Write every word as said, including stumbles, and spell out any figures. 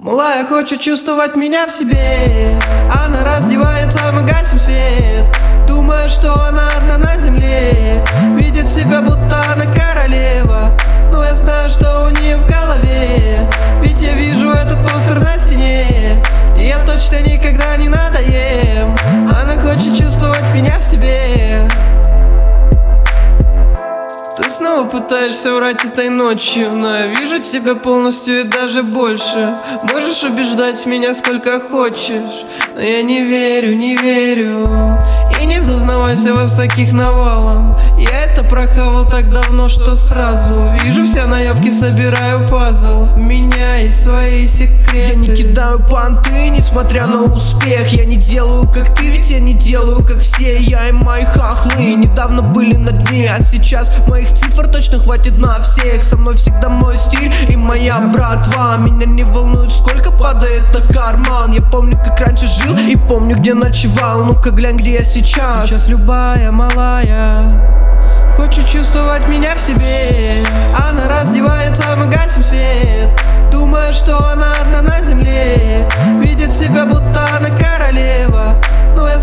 Малая хочет чувствовать меня в себе. Она раздевается, мы гасим свет. Думает, что она одна на земле. Видит себя, будто она королева. Но я знаю, что у нее в голове. Ведь я вижу этот постер на стене. И я точно никогда не надоем. Она хочет чувствовать меня в себе. Ты снова пытаешься врать этой ночью, но я вижу тебя полностью и даже больше. Можешь убеждать меня сколько хочешь, но я не верю, не верю. И не зазнавайся вас таких навалом. Я это прохавал так давно, что сразу вижу все наебки, собираю пазл. У меня есть свои секреты. Я не кидаю понты, несмотря на успех. Я не делаю как ты, ведь я не делаю как все. Я и мои хахлы недавно были на дне, а сейчас моих цифр точно хватит на всех. Со мной всегда мой стиль и моя братва. Меня не волнует, сколько падает на карман. Я помню, как раньше жил и помню, где ночевал. Ну-ка глянь, где я сейчас. Сейчас любая малая хочет чувствовать меня в себе. Она раздевается, мы гасим свет. Думает, что она одна на земле. Видит себя, будто она королева. Но я